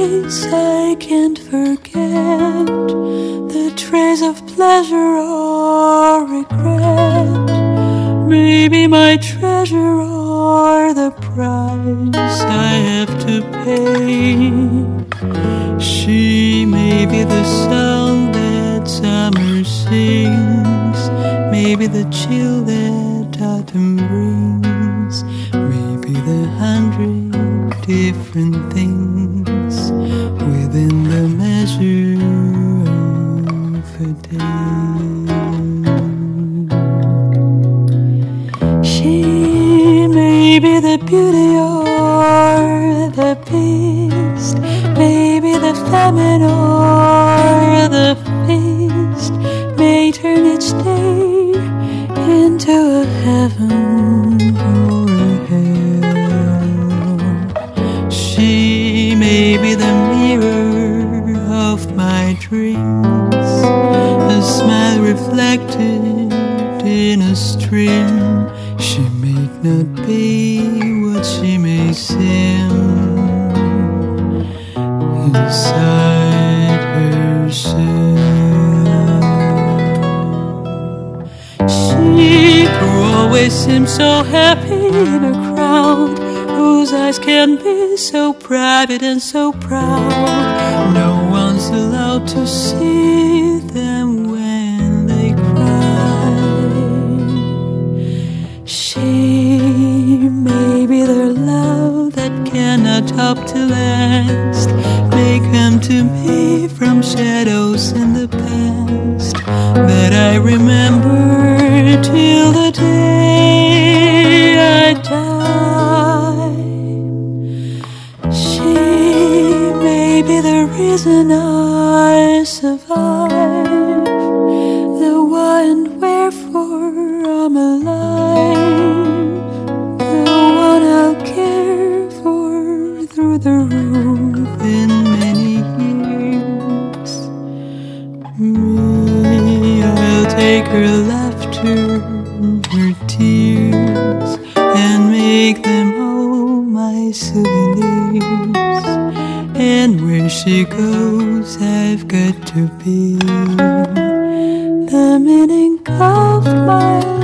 face I can't forget, the trace of pleasure or regret, maybe my treasure or the price I have to pay. She may be the song that summer sings, maybe the chill that autumn brings, maybe the 100 different things within the measure of a day. She may be the beauty or the beast, maybe the famine or the feast, may turn each day into a heaven or a hell. She may be the mirror of my dreams, a smile reflected in a stream. She may not be what she may seem inside herself. She who always seems so happy in a crowd, whose eyes can be so private and so proud, no one's allowed to see them when they cry. She may be the love that cannot hope to last, may come to me from shadows in the past that I remember till the day I die. She may be the reason I survive, the why and wherefore I'm alive, the one I'll care for through the roof in many years. Me, I'll take her laughter, her tears, and make them all my souvenirs. And where she goes, I've got to be the meaning of my life.